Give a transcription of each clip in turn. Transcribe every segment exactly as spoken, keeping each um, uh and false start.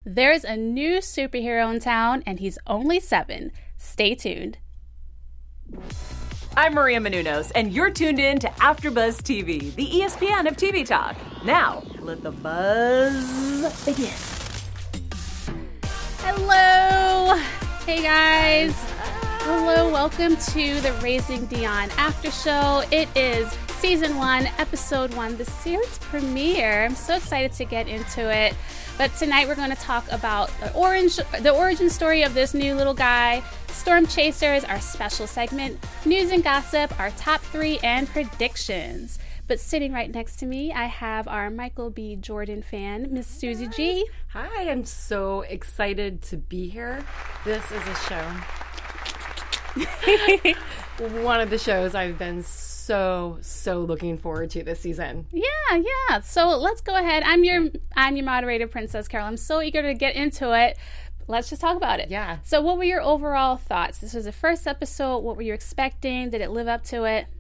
There's a new superhero in town, and he's only seven. Stay tuned. I'm Maria Menounos, and you're tuned in to AfterBuzz T V, the E S P N of T V talk. Now, let the buzz begin. Hello. Hey, guys. Hello. Welcome to the Raising Dion After Show. It is Season one, Episode one, the series premiere. I'm so excited to get into it. But tonight we're going to talk about the, orange, the origin story of this new little guy, Storm Chasers, our special segment, news and gossip, our top three, and predictions. But sitting right next to me, I have our Michael B. Jordan fan, Miss Susie G. Hi, I'm so excited to be here. This is a show. One of the shows I've been so, so looking forward to this season. Yeah, yeah. So let's go ahead. I'm your I'm your moderator, Princess Carol. I'm so eager to get into it. Let's just talk about it. Yeah. So what were your overall thoughts? This was the first episode. What were you expecting? Did it live up to it?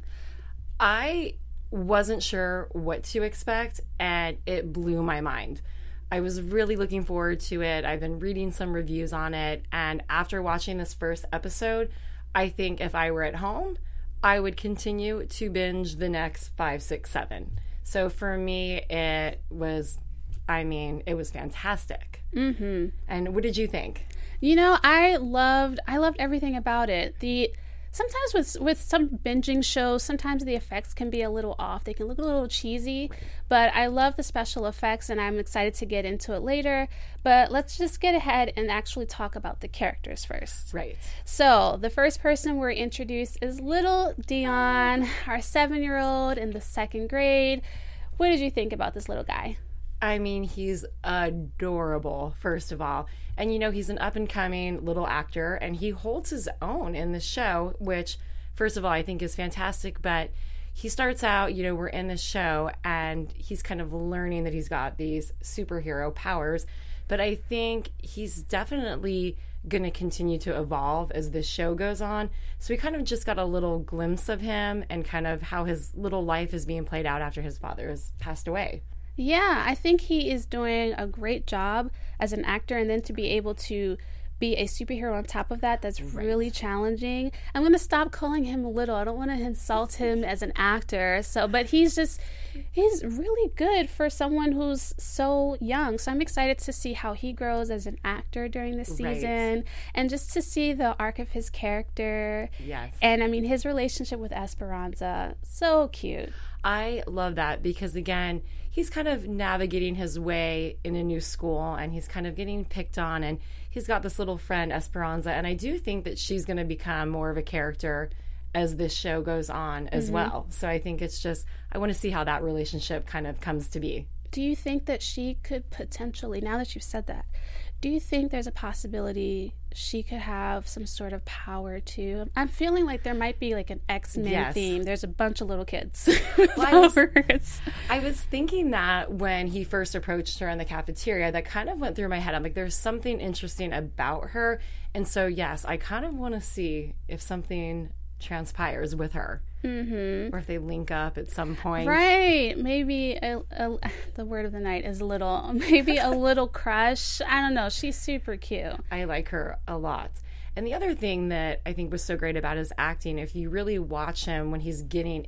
I wasn't sure what to expect, and it blew my mind. I was really looking forward to it. I've been reading some reviews on it, and after watching this first episode, I think if I were at home, I would continue to binge the next five, six, seven. So for me, it was, I mean, it was fantastic. Mm-hmm. And what did you think? You know, I loved, I loved everything about it. The sometimes with with some binging shows, sometimes the effects can be a little off. They can look a little cheesy, but I love the special effects, and I'm excited to get into it later. But let's just get ahead and actually talk about the characters first. Right. So the first person we're introduced is little Dion, our seven-year-old in the second grade. What did you think about this little guy? I mean, he's adorable, first of all. And, you know, he's an up-and-coming little actor, and he holds his own in the show, which, first of all, I think is fantastic. But he starts out, you know, we're in this show, and he's kind of learning that he's got these superhero powers. But I think he's definitely going to continue to evolve as this show goes on. So we kind of just got a little glimpse of him and kind of how his little life is being played out after his father has passed away. Yeah, I think he is doing a great job as an actor, and then to be able to be a superhero on top of that, that's right. Really challenging. I'm going to stop calling him little. I don't want to insult him as an actor. So, but he's just, he's really good for someone who's so young. So I'm excited to see how he grows as an actor during this season, right. And just to see the arc of his character. Yes. And I mean, his relationship with Esperanza, so cute. I love that because, again, he's kind of navigating his way in a new school, and he's kind of getting picked on, and he's got this little friend, Esperanza, and I do think that she's going to become more of a character as this show goes on as mm-hmm. well. So I think it's just, I want to see how that relationship kind of comes to be. Do you think that she could potentially, now that you've said that, do you think there's a possibility she could have some sort of power too? I'm feeling like there might be like an X-Men yes. theme. There's a bunch of little kids with well, powers. I was, I was thinking that when he first approached her in the cafeteria, that kind of went through my head. I'm like, there's something interesting about her. And so, yes, I kind of want to see if something transpires with her. Mm-hmm. Or if they link up at some point. Right. Maybe a, a, the word of the night is little. Maybe a little crush. I don't know. She's super cute. I like her a lot. And the other thing that I think was so great about his acting, if you really watch him when he's getting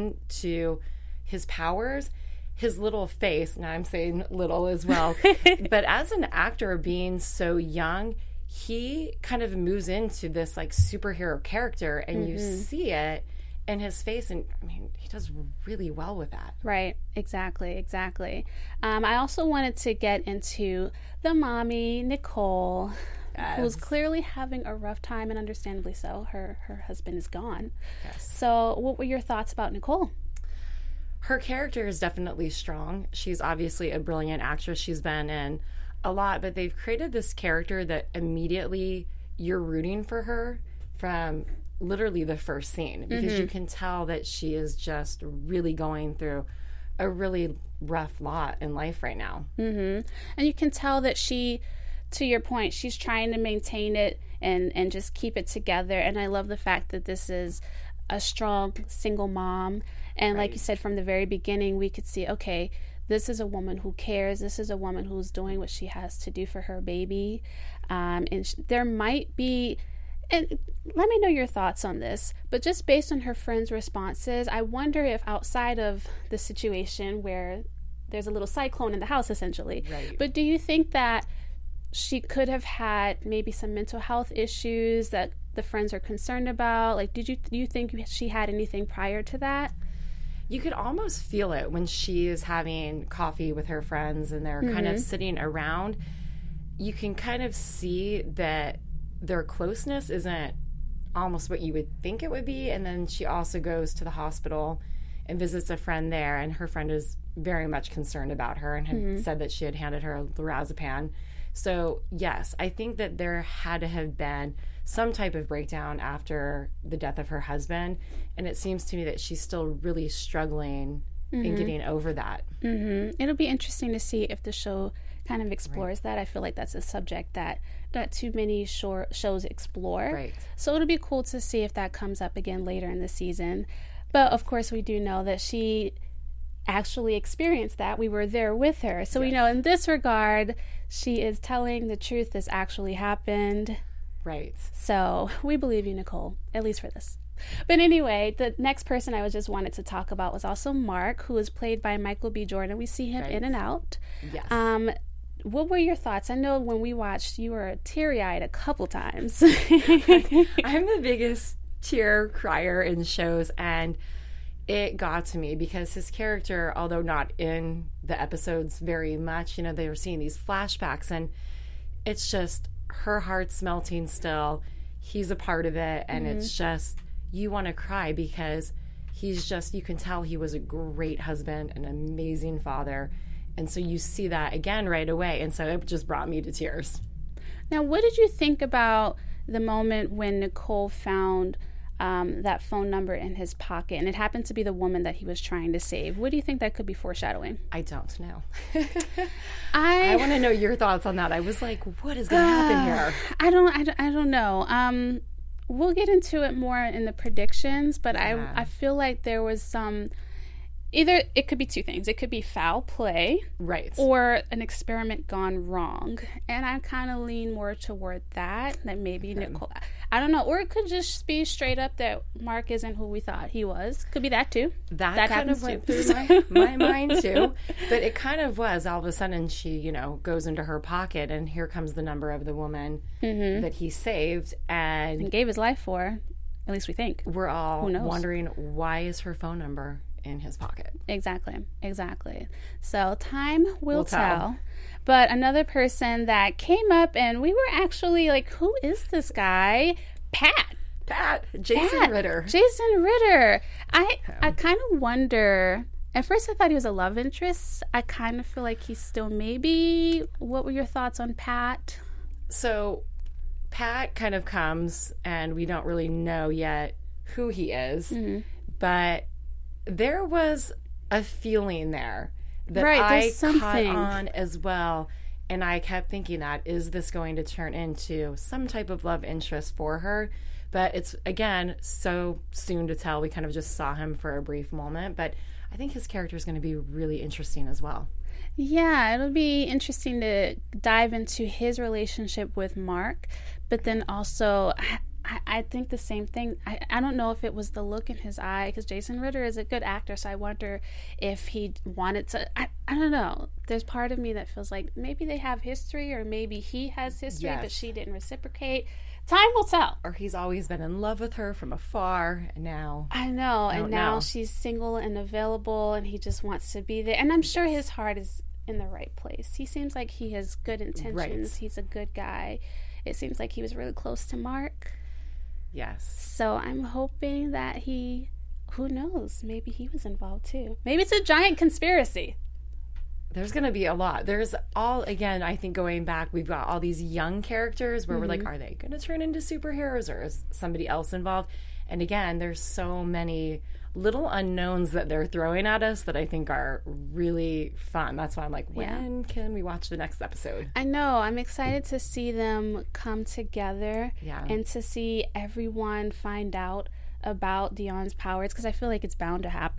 into his powers, his little face, now I'm saying little as well, but as an actor being so young, he kind of moves into this like superhero character, and mm-hmm. you see it in his face, and I mean, he does really well with that. Right, exactly, exactly. Um, I also wanted to get into the mommy, Nicole, yes. who's clearly having a rough time, and understandably so. Her her husband is gone. Yes. So what were your thoughts about Nicole? Her character is definitely strong. She's obviously a brilliant actress. She's been in a lot, but they've created this character that immediately you're rooting for her from literally the first scene, because mm-hmm. you can tell that she is just really going through a really rough lot in life right now. Mm-hmm. And you can tell that she, to your point, she's trying to maintain it and, and just keep it together. And I love the fact that this is a strong single mom. And right. like you said, from the very beginning, we could see, okay, this is a woman who cares. This is a woman who's doing what she has to do for her baby. Um, and sh- there might be, and let me know your thoughts on this, but just based on her friends' responses, I wonder if outside of the situation where there's a little cyclone in the house, essentially, Right. but do you think that she could have had maybe some mental health issues that the friends are concerned about? Like, did you, do you think she had anything prior to that? You could almost feel it when she is having coffee with her friends and they're kind of sitting around. You can kind of see that their closeness isn't almost what you would think it would be. And then she also goes to the hospital and visits a friend there, and her friend is very much concerned about her and had mm-hmm. said that she had handed her lorazepam. So, yes, I think that there had to have been some type of breakdown after the death of her husband, and it seems to me that she's still really struggling mm-hmm. in getting over that. Mm-hmm. It'll be interesting to see if the show kind of explores right. that. I feel like that's a subject that not too many short shows explore. Right. So it'll be cool to see if that comes up again later in the season. But of course, we do know that she actually experienced that. We were there with her. So yes. we know in this regard, she is telling the truth. This actually happened. Right. So we believe you, Nicole, at least for this. But anyway, the next person I was just wanted to talk about was also Mark, who is played by Michael B. Jordan. We see him right. in and out. Yes. Um, what were your thoughts? I know when we watched, you were teary-eyed a couple times. I'm the biggest tear crier in shows, and it got to me because his character, although not in the episodes very much, you know, they were seeing these flashbacks, and it's just her heart's melting still. He's a part of it, and mm-hmm. it's just, you want to cry because he's just, you can tell he was a great husband, an amazing father. And so you see that again right away. And so it just brought me to tears. Now, what did you think about the moment when Nicole found um, that phone number in his pocket, and it happened to be the woman that he was trying to save? What do you think that could be foreshadowing? I don't know. I, I want to know your thoughts on that. I was like, what is going to uh, happen here? I don't, I don't, I don't know. Um, we'll get into it more in the predictions, but yeah. I, I feel like there was some... Either it could be two things. It could be foul play, right, or an experiment gone wrong. And I kind of lean more toward that. That maybe okay. Nicole, I don't know, or it could just be straight up that Mark isn't who we thought he was. Could be that too. That, that kind of went too. through my, my mind too. But it kind of was. All of a sudden, she, you know, goes into her pocket, and here comes the number of the woman mm-hmm. that he saved and, and gave his life for. At least we think. We're all wondering, why is her phone number in his pocket? Exactly, exactly. So time will we'll tell. tell. But another person that came up, and we were actually like, who is this guy? Pat. Pat. Jason Pat. Ritter. Jason Ritter. I yeah. I kind of wonder. At first, I thought he was a love interest. I kind of feel like he's still maybe. What were your thoughts on Pat? So, Pat kind of comes, and we don't really know yet who he is, mm-hmm. but there was a feeling there that right, I something. caught on as well. And I kept thinking that, is this going to turn into some type of love interest for her? But it's, again, so soon to tell. We kind of just saw him for a brief moment. But I think his character is going to be really interesting as well. Yeah, it'll be interesting to dive into his relationship with Mark. But then also... I, I think the same thing. I, I don't know if it was the look in his eye, because Jason Ritter is a good actor, so I wonder if he wanted to. I, I don't know. There's part of me that feels like maybe they have history, or maybe he has history, yes. but she didn't reciprocate. Time will tell. Or he's always been in love with her from afar, and now... I know, I and now know. she's single and available, and he just wants to be there. And I'm sure his heart is in the right place. He seems like he has good intentions. Right. He's a good guy. It seems like he was really close to Mark. Yes. So I'm hoping that he, who knows, maybe he was involved too. Maybe it's a giant conspiracy. There's going to be a lot. There's all, again, I think going back, we've got all these young characters where mm-hmm. we're like, are they going to turn into superheroes, or is somebody else involved? And again, there's so many little unknowns that they're throwing at us that I think are really fun. That's why I'm like, when yeah. can we watch the next episode? I know. I'm excited to see them come together yeah. and to see everyone find out about Dion's powers, because I feel like it's bound to happen.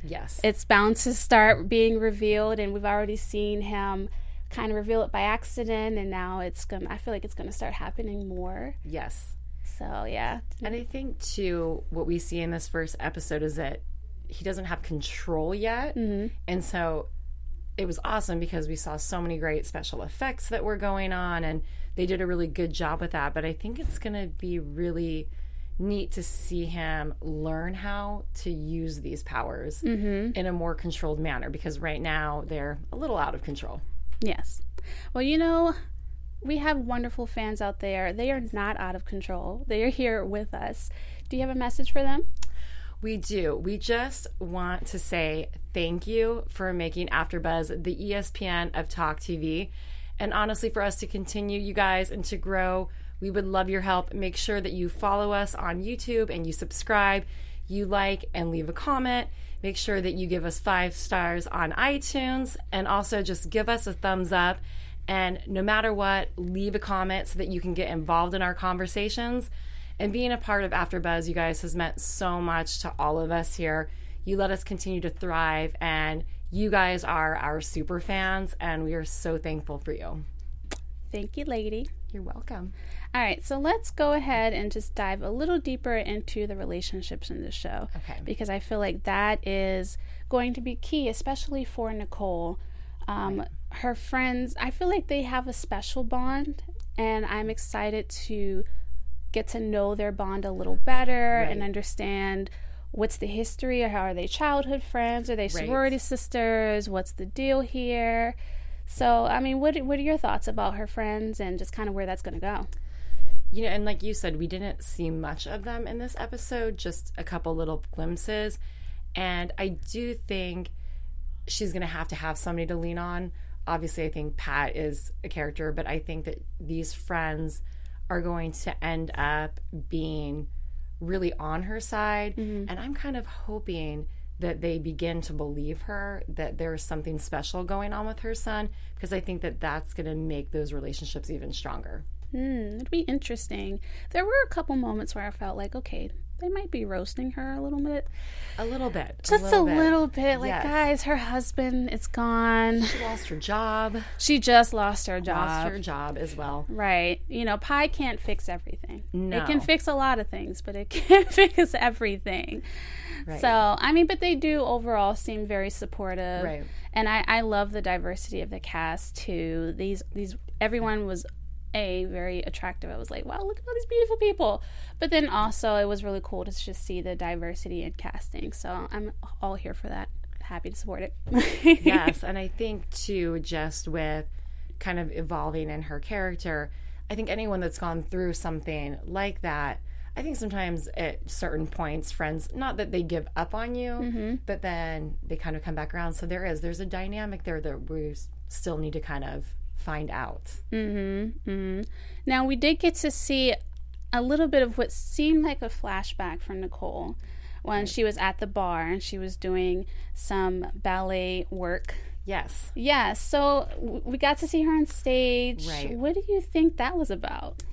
Yes. It's bound to start being revealed, and we've already seen him kind of reveal it by accident, and now it's gonna I feel like it's gonna start happening more. Yes. So yeah. And I think too what we see in this first episode is that he doesn't have control yet. Mm-hmm. And so it was awesome because we saw so many great special effects that were going on, and they did a really good job with that. But I think it's going to be really neat to see him learn how to use these powers mm-hmm. in a more controlled manner, because right now they're a little out of control. Yes. Well, you know, we have wonderful fans out there. They are not out of control. They are here with us. Do you have a message for them? We do. We just want to say thank you for making AfterBuzz the E S P N of Talk T V. And honestly, for us to continue, you guys, and to grow, we would love your help. Make sure that you follow us on YouTube and you subscribe, you like, and leave a comment. Make sure that you give us five stars on iTunes, and also just give us a thumbs up. And no matter what, leave a comment so that you can get involved in our conversations. And being a part of AfterBuzz, you guys, has meant so much to all of us here. You let us continue to thrive, and you guys are our super fans, and we are so thankful for you. Thank you, lady. You're welcome. All right, so let's go ahead and just dive a little deeper into the relationships in the show. Okay. Because I feel like that is going to be key, especially for Nicole. Um, right. Her friends, I feel like they have a special bond, and I'm excited to get to know their bond a little better right. and understand what's the history, or how are they childhood friends, are they sorority right. sisters, what's the deal here. So, I mean, what what are your thoughts about her friends and just kind of where that's going to go? You know, and like you said, we didn't see much of them in this episode, just a couple little glimpses. And I do think she's going to have to have somebody to lean on. Obviously, I think Pat is a character, but I think that these friends are going to end up being really on her side. Mm-hmm. And I'm kind of hoping that they begin to believe her, that there's something special going on with her son, because I think that that's going to make those relationships even stronger. Mm, it'd be interesting. There were a couple moments where I felt like, okay, they might be roasting her a little bit. A little bit. Just a little, a bit. little bit. Like, yes. guys, her husband is gone. She lost her job. She just lost her job. Lost her job as well. Right. You know, pie can't fix everything. No. It can fix a lot of things, but it can't fix everything. Right. So, I mean, but they do overall seem very supportive. Right. And I, I love the diversity of the cast, too. These, these, everyone was A, very attractive. I was like, wow, look at all these beautiful people. But then also it was really cool to just see the diversity in casting. So I'm all here for that. Happy to support it. Yes, and I think too, just with kind of evolving in her character, I think anyone that's gone through something like that, I think sometimes at certain points, friends, not that they give up on you, mm-hmm. but then they kind of come back around. So there is, there's a dynamic there that we still need to kind of find out. Mm-hmm, mm-hmm. Now, we did get to see a little bit of what seemed like a flashback from Nicole when right. she was at the bar and she was doing some ballet work. Yes. Yeah, so w- we got to see her on stage. Right. What do you think that was about?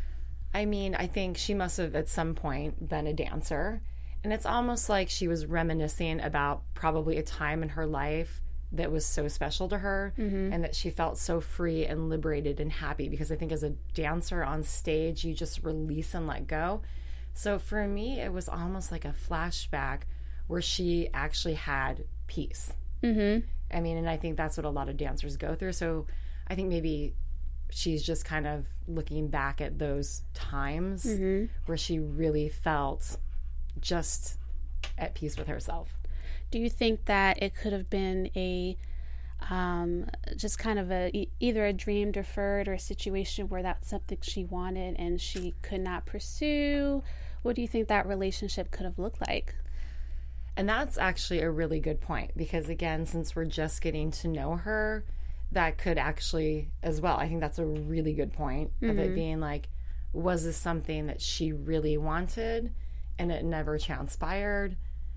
I mean, I think she must have at some point been a dancer. And it's almost like she was reminiscing about probably a time in her life that was so special to her, mm-hmm. and that she felt so free and liberated and happy, because I think as a dancer on stage, you just release and let go. So for me, it was almost like a flashback where she actually had peace. Mm-hmm. I mean, and I think that's what a lot of dancers go through. So I think maybe she's just kind of looking back at those times mm-hmm. where she really felt just at peace with herself. Do you think that it could have been a um, just kind of a either a dream deferred or a situation where that's something she wanted and she could not pursue? What do you think that relationship could have looked like? And that's actually a really good point, because again, since we're just getting to know her, that could actually as well. I think that's a really good point mm-hmm. of it being like, was this something that she really wanted and it never transpired?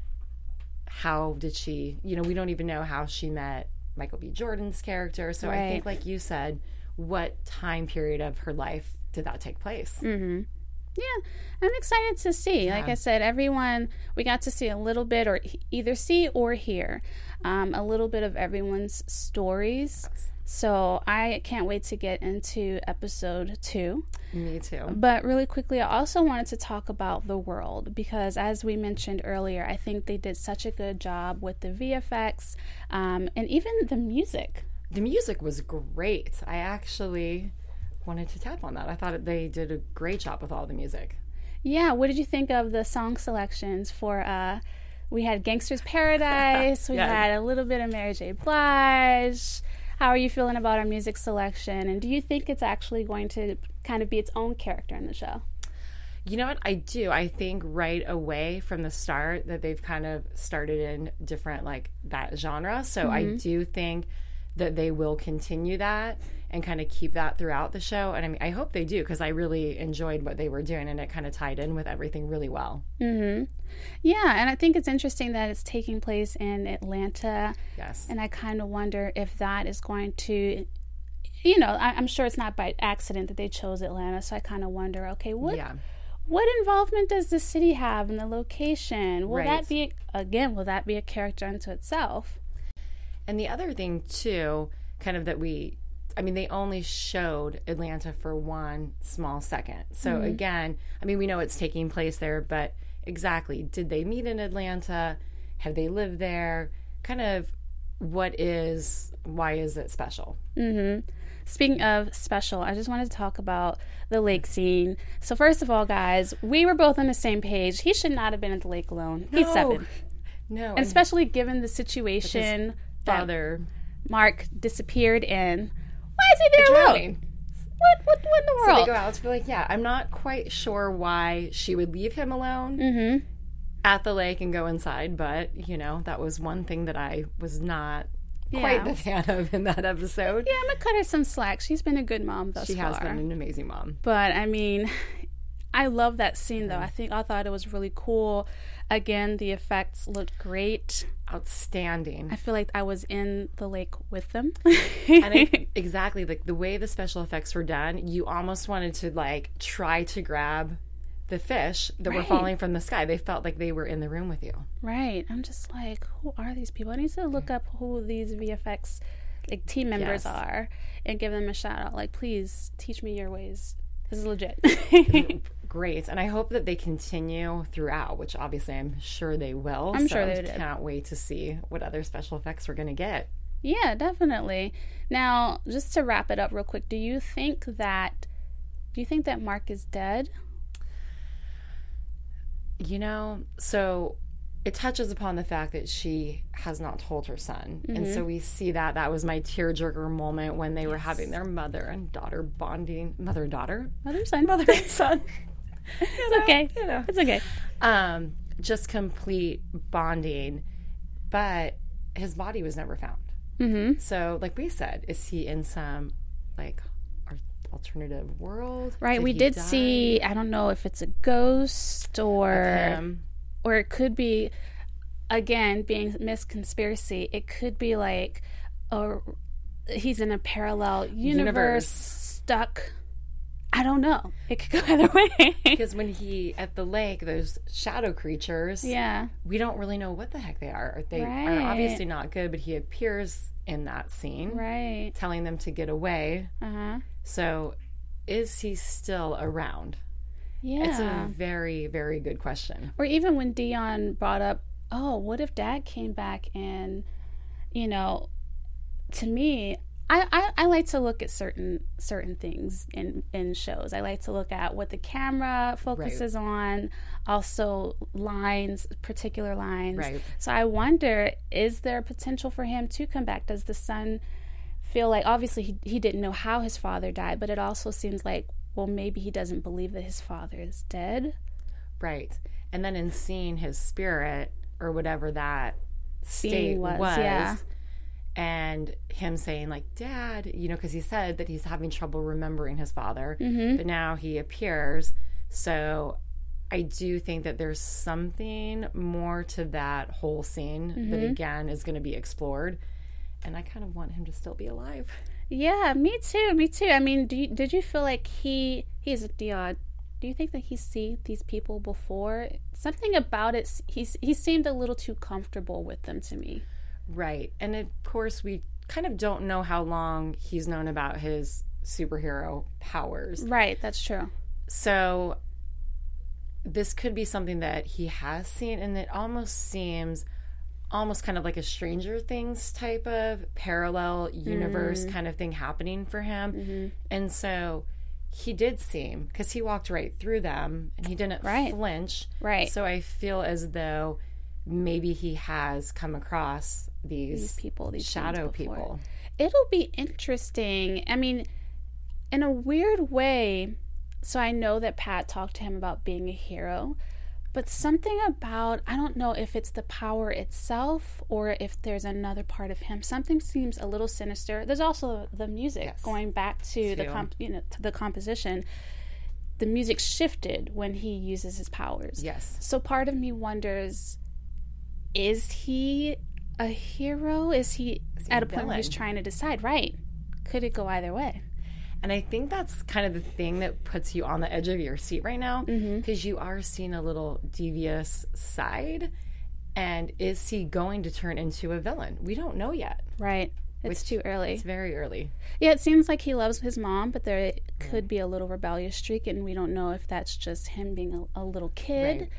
How did she, you know, we don't even know how she met Michael B. Jordan's character. So right. I think, like you said, what time period of her life did that take place? Mm-hmm. Yeah, I'm excited to see. Yeah. Like I said, everyone, we got to see a little bit, or either see or hear um, a little bit of everyone's stories. Yes. So I can't wait to get into episode two. Me too. But really quickly, I also wanted to talk about the world, because as we mentioned earlier, I think they did such a good job with the V F X um, and even the music. The music was great. I actually wanted to tap on that. I thought they did a great job with all the music. Yeah, what did you think of the song selections for, uh, we had Gangster's Paradise, we yeah. had a little bit of Mary J. Blige. How are you feeling about our music selection? And do you think it's actually going to kind of be its own character in the show? You know what? I do. I think right away from the start that they've kind of started in different, like, that genre. So mm-hmm. I do think that they will continue that and kind of keep that throughout the show. And I mean, I hope they do, because I really enjoyed what they were doing, and it kind of tied in with everything really well. Mm-hmm. Yeah, and I think it's interesting that it's taking place in Atlanta. Yes. And I kind of wonder if that is going to, you know, I, I'm sure it's not by accident that they chose Atlanta. So I kind of wonder, okay, what yeah. what involvement does the city have in the location? Will right. that be, again, will that be a character unto itself? And the other thing, too, kind of that we, I mean, they only showed Atlanta for one small second. So, mm-hmm. again, I mean, we know it's taking place there, but exactly, did they meet in Atlanta? Have they lived there? Kind of what is, why is it special? Mm-hmm. Speaking of special, I just wanted to talk about the lake scene. So, first of all, guys, we were both on the same page. He should not have been at the lake alone. No. He's seven. No. And especially given the situation father Mark disappeared in. Why is he there alone? What, what, what in the world? So they go out to be like, yeah, I'm not quite sure why she would leave him alone mm-hmm. at the lake and go inside, but, you know, that was one thing that I was not yeah. quite the fan of in that episode. Yeah, I'm going to cut her some slack. She's been a good mom thus she far. She has been an amazing mom. But, I mean, I love that scene, though. I think I thought it was really cool. Again, the effects looked great. Outstanding. I feel like I was in the lake with them. And I, exactly, like the way the special effects were done, you almost wanted to like try to grab the fish that right. were falling from the sky. They felt like they were in the room with you. Right. I'm just like, who are these people? I need to look up who these V F X like team members yes. are and give them a shout out. Like, please teach me your ways. This is legit. Great. And I hope that they continue throughout, which obviously I'm sure they will. I'm so sure they I did. Can't wait to see what other special effects we're going to get. Yeah, definitely. Now, just to wrap it up real quick, do you think that do you think that Mark is dead? You know, so it touches upon the fact that she has not told her son. Mm-hmm. And so we see that. That was my tearjerker moment when they yes. were having their mother and daughter bonding. Mother and daughter? Mother and son. Mother and son. It's know, okay. You know. It's okay. Um, just complete bonding. But his body was never found. Mm-hmm. So, like we said, is he in some, like, alternative world? Right. Did we did die? see, I don't know if it's a ghost or... Or it could be, again, being Miss Conspiracy, it could be like a, he's in a parallel universe, universe stuck. I don't know. It could go either way. Because when he, at the lake, those shadow creatures, yeah, we don't really know what the heck they are. They right. are obviously not good, but he appears in that scene. Right. Telling them to get away. Uh-huh. So is he still around? Yeah. It's a very, very good question. Or even when Dion brought up, oh, what if Dad came back and, you know, to me, I, I, I like to look at certain certain things in, in shows. I like to look at what the camera focuses right. on, also lines, particular lines. Right. So I wonder, is there potential for him to come back? Does the son feel like, obviously he, he didn't know how his father died, but it also seems like, well, maybe he doesn't believe that his father is dead. Right. And then in seeing his spirit, or whatever that state was, was yeah. and him saying, like, Dad, you know, because he said that he's having trouble remembering his father, mm-hmm. but now he appears. So I do think that there's something more to that whole scene mm-hmm. that, again, is going to be explored. And I kind of want him to still be alive. Yeah, me too. Me too. I mean, do you, did you feel like he he's Dion do you think that he's seen these people before? Something about it, he's, he seemed a little too comfortable with them to me. Right. And of course, we kind of don't know how long he's known about his superhero powers. Right, that's true. So this could be something that he has seen, and it almost seems almost kind of like a Stranger Things type of parallel universe mm. kind of thing happening for him. Mm-hmm. And so he did seem, because he walked right through them and he didn't right. flinch. Right. So I feel as though maybe he has come across these, these people, these shadow people. It'll be interesting. I mean, in a weird way, so I know that Pat talked to him about being a hero, but something about, I don't know if it's the power itself or if there's another part of him. Something seems a little sinister. There's also the music, yes. going back to the comp, you know, to the composition. The music shifted when he uses his powers. Yes. So part of me wonders, is he a hero? Is he, is he at a, a point where he's trying to decide? Right. Could it go either way? And I think that's kind of the thing that puts you on the edge of your seat right now, because mm-hmm. you are seeing a little devious side. And is he going to turn into a villain? We don't know yet. Right. It's too early. It's very early. Yeah, it seems like he loves his mom, but there could yeah. be a little rebellious streak, and we don't know if that's just him being a, a little kid right.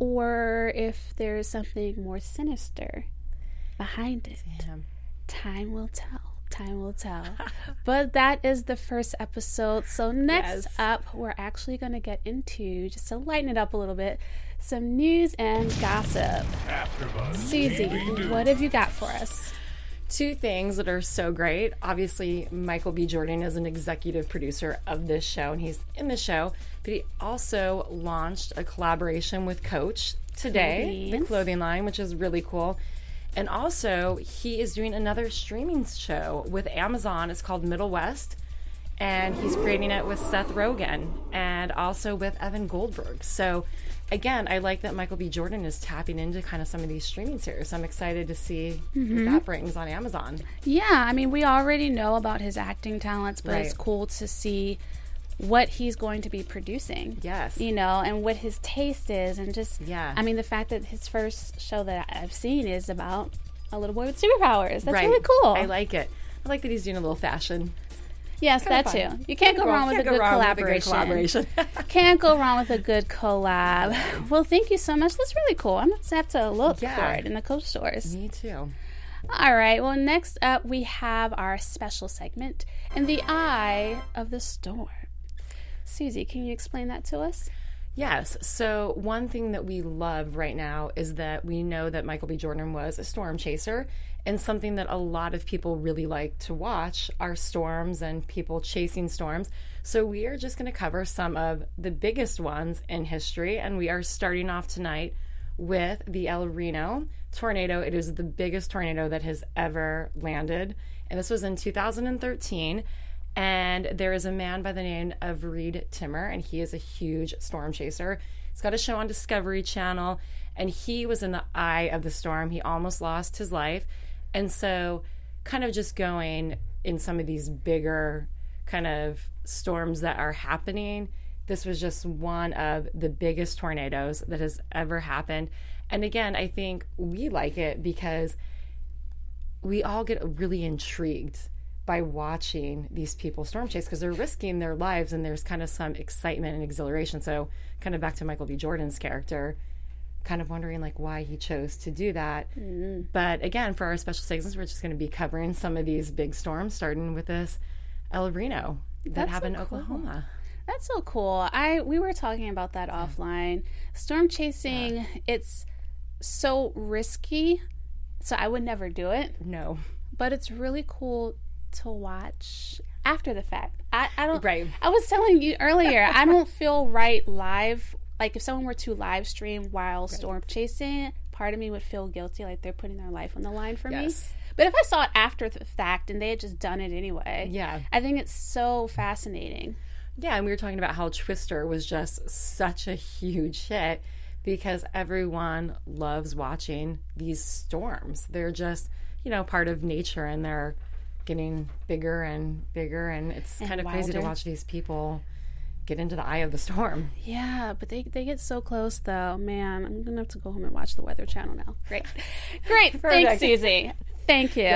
or if there's something more sinister behind it. Yeah. Time will tell. Time will tell. But that is the first episode. So next yes. up, we're actually going to get into, just to lighten it up a little bit, some news and gossip. AfterBuzz Susie, what have you got for us? Two things that are so great. Obviously, Michael B. Jordan is an executive producer of this show, and he's in the show. But he also launched a collaboration with Coach today, Clothing. the clothing line, which is really cool. And also, he is doing another streaming show with Amazon. It's called Middle West. And he's creating it with Seth Rogen and also with Evan Goldberg. So, again, I like that Michael B. Jordan is tapping into kind of some of these streaming series. So I'm excited to see mm-hmm. what that brings on Amazon. Yeah, I mean, we already know about his acting talents, but right. it's cool to see what he's going to be producing. Yes. You know, and what his taste is, and just, yeah. I mean, the fact that his first show that I've seen is about a little boy with superpowers. That's right. really cool. I like it. I like that he's doing a little fashion. Yes, that too. You can't, can't go wrong, with, a good collaboration. collaboration. Can't go wrong with a good collab. Well, thank you so much. That's really cool. I'm going to have to look yeah. for it in the Coach stores. Me too. All right. Well, next up, we have our special segment, In the Eye of the Storm. Susie, can you explain that to us? Yes. So one thing that we love right now is that we know that Michael B. Jordan was a storm chaser, and something that a lot of people really like to watch are storms and people chasing storms. So we are just going to cover some of the biggest ones in history, and we are starting off tonight with the El Reno tornado. It is the biggest tornado that has ever landed, and this was in two thousand thirteen. And there is a man by the name of Reed Timmer, and he is a huge storm chaser. He's got a show on Discovery Channel, and he was in the eye of the storm. He almost lost his life. And so kind of just going in some of these bigger kind of storms that are happening, this was just one of the biggest tornadoes that has ever happened. And again, I think we like it because we all get really intrigued by watching these people storm chase, because they're risking their lives, and there's kind of some excitement and exhilaration. So kind of back to Michael B. Jordan's character, kind of wondering like why he chose to do that. Mm-hmm. But again, for our special segments, we're just going to be covering some of these big storms, starting with this El Reno that That's happened so in Oklahoma. Cool. That's so cool. I we were talking about that yeah. offline. Storm chasing, yeah. it's so risky, so I would never do it. No. But it's really cool to watch after the fact. I, I don't right. I was telling you earlier, I don't feel right live. Like if someone were to live stream while right. storm chasing, part of me would feel guilty, like they're putting their life on the line for yes. me. But if I saw it after the fact and they had just done it anyway, yeah. I think it's so fascinating. Yeah, and we were talking about how Twister was just such a huge hit because everyone loves watching these storms. They're just, you know, part of nature, and they're getting bigger and bigger, and it's and kind of wilder. crazy to watch these people get into the eye of the storm. Yeah, but they, they get so close, though. Man, I'm going to have to go home and watch the Weather Channel now. Great. Great. Thanks, Susie. Thank you.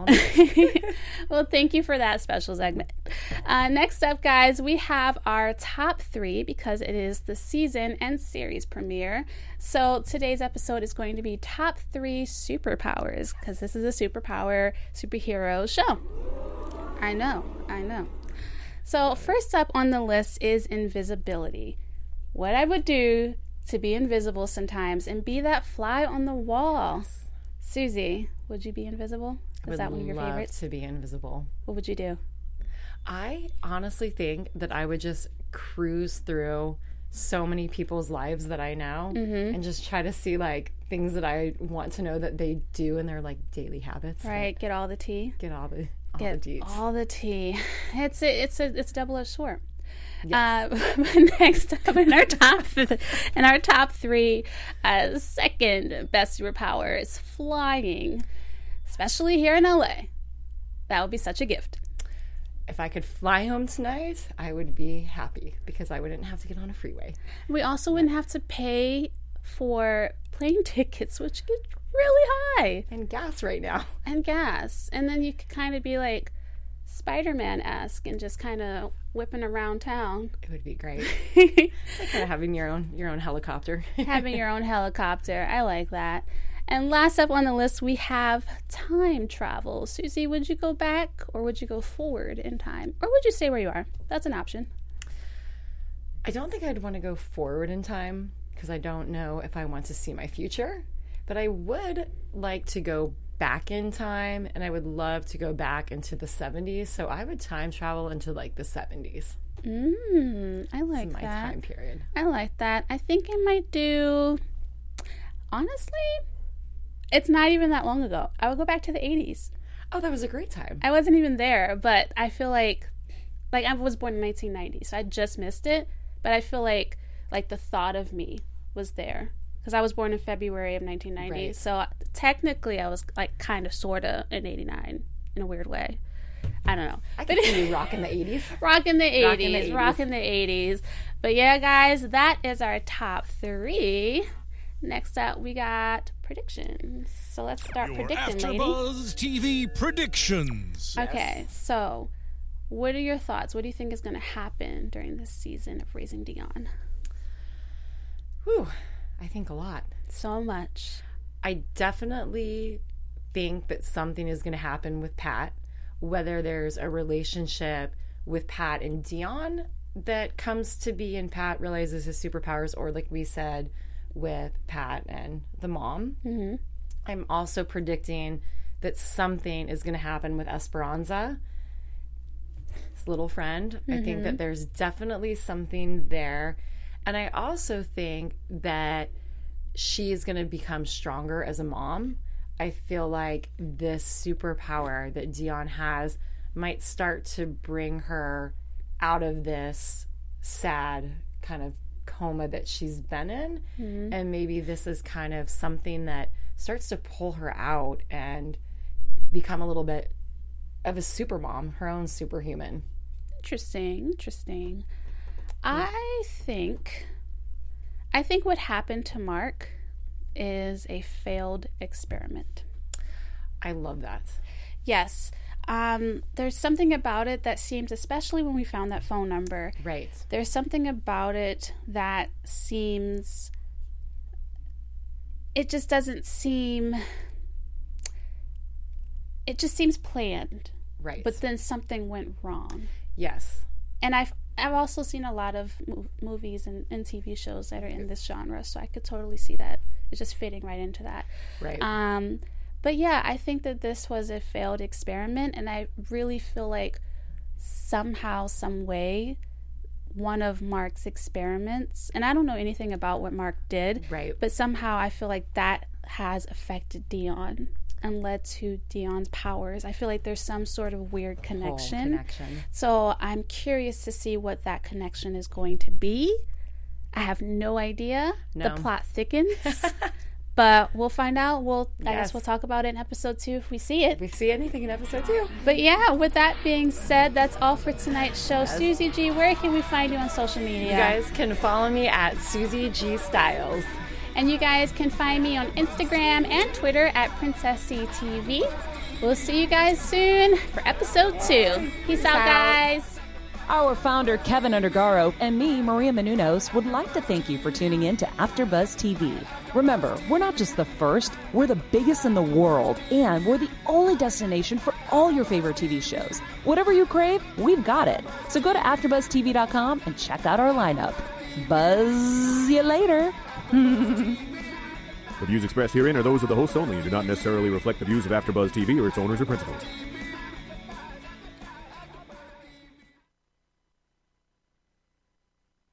Well, thank you for that special segment. Uh, next up, guys, we have our top three because it is the season and series premiere. So today's episode is going to be top three superpowers because this is a superpower superhero show. I know. I know. So first up on the list is invisibility. What I would do to be invisible sometimes and be that fly on the wall. Susie, would you be invisible? Is that one of your love favorites? To be invisible. What would you do? I honestly think that I would just cruise through so many people's lives that I know Mm-hmm. and just try to see like things that I want to know that they do in their like daily habits. Right, Like, get all the tea. get all the all Get the deets. all the tea. It's a it's a it's a double-edged sword. Yes. Uh, but next up in our top in our top three, uh, second best superpower is flying, especially here in L A. That would be such a gift. If I could fly home tonight, I would be happy because I wouldn't have to get on a freeway. We also wouldn't have to pay for plane tickets, which get really high, And gas right now. and gas. And then you could kind of be like Spider-Man-esque and just kind of whipping around town. It would be great. Like kind of having your own your own helicopter. Having your own helicopter. I like that. And last up on the list, we have time travel. Susie, would you go back or would you go forward in time? Or would you stay where you are? That's an option. I don't think I'd want to go forward in time because I don't know if I want to see my future. But I would like to go back in time, and I would love to go back into the seventies. So I would time travel into like the seventies. Mm, I like in my that. time period. I like that. I think I might do, honestly, it's not even that long ago. I would go back to the eighties. Oh, that was a great time. I wasn't even there, but I feel like, like I was born in nineteen ninety, so I just missed it. But I feel like, like the thought of me was there because I was born in February of nineteen ninety. Right. So technically, I was like kind of, sort of in eighty-nine in a weird way. I don't know. I could see you rocking the eighties. Rocking the eighties, Rocking the eighties. rocking the eighties. But yeah, guys, that is our top three. Next up, we got predictions. So let's start Your predicting, lady. AfterBuzz T V predictions. Okay, so what are your thoughts? What do you think is going to happen during this season of Raising Dion? Whew, I think a lot. So much. I definitely think that something is going to happen with Pat, whether there's a relationship with Pat and Dion that comes to be and Pat realizes his superpowers, or like we said, with Pat and the mom. Mm-hmm. I'm also predicting that something is going to happen with Esperanza, his little friend. I think that there's definitely something there. And I also think that she is going to become stronger as a mom. I feel like this superpower that Dion has might start to bring her out of this sad kind of coma that she's been in. Mm-hmm. And maybe this is kind of something that starts to pull her out and become a little bit of a super mom, her own superhuman. Interesting, interesting. I think, I think what happened to Mark is a failed experiment. I love that. Yes. Um, there's something about it that seems, especially when we found that phone number, Right. there's something about it that seems, it just doesn't seem, it just seems planned. Right. But then something went wrong. yes. And I've I've also seen a lot of mov- movies and, and T V shows that are in this genre, so I could totally see that. It's just fitting right into that. Right. Um, but yeah, I think that this was a failed experiment, and I really feel like somehow, some way, one of Mark's experiments, and I don't know anything about what Mark did, Right. but somehow I feel like that has affected Dion and led to Dion's powers. I feel like there's some sort of weird Whole connection. connection. So I'm curious to see what that connection is going to be. I have no idea. No. The plot thickens. But we'll find out. We'll I Yes. guess we'll talk about it in episode two if we see it. If we see anything in episode two. But yeah, with that being said, that's all for tonight's show. Susie G, where can we find you on social media? You guys can follow me at Susie G Styles. And you guys can find me on Instagram and Twitter at Princess C T V. We'll see you guys soon for episode two. Peace out, out. guys. Our founder, Kevin Undergaro, and me, Maria Menounos, would like to thank you for tuning in to AfterBuzz T V. Remember, we're not just the first, we're the biggest in the world, and we're the only destination for all your favorite T V shows. Whatever you crave, we've got it. So go to after buzz T V dot com and check out our lineup. Buzz you later. The views expressed herein are those of the hosts only and do not necessarily reflect the views of AfterBuzz T V or its owners or principals.